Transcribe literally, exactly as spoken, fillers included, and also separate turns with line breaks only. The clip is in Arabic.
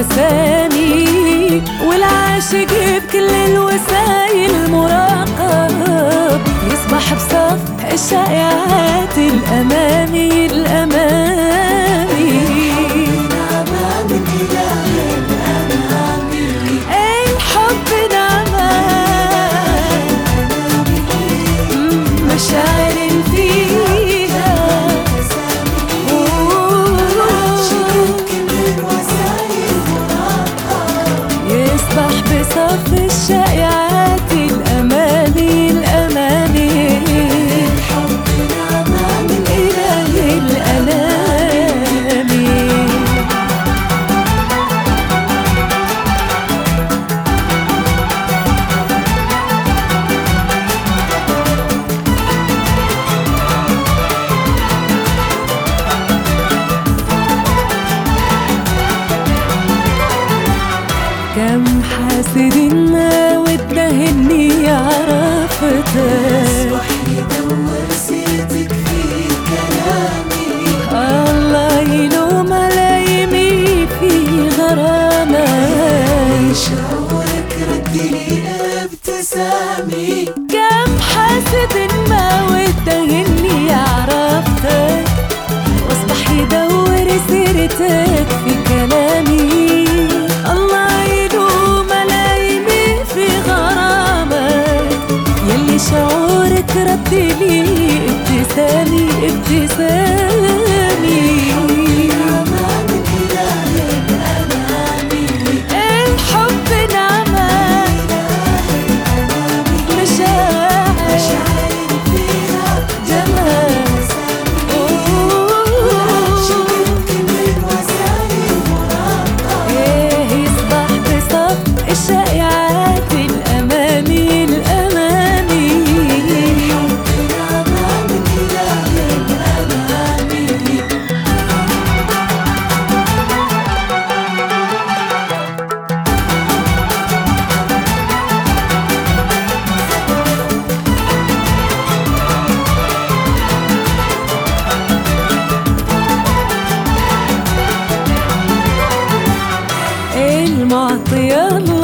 الأسامي، والعاشق بكل الوسائل مراقب، يصبح بصف الشائعات الأمامي الأمامي. الحب نعمة مشاعر فيها يصبح بصف الشائعات الأمامي الأمامي. الحب نعمة من إله الأنامي. كم حاسد ما وده اني عرفتك،
يصبح يدور سيرتك في كلامي.
الله يلوم لايمي في غرامك،
شعورك ردلي ابتسامي.
كم حاسد ما وده اني عرفتك، واصبح يدور سيرتك في كلامي. الله يلوم لايمي في غرامك، يلي شعورك ردلي ابتسامي ابتسامي. الحب نعمة مشاعر
فيها
جمال ايه يصبح بصف الشائعات الأمامي الأمامي. المعطي الله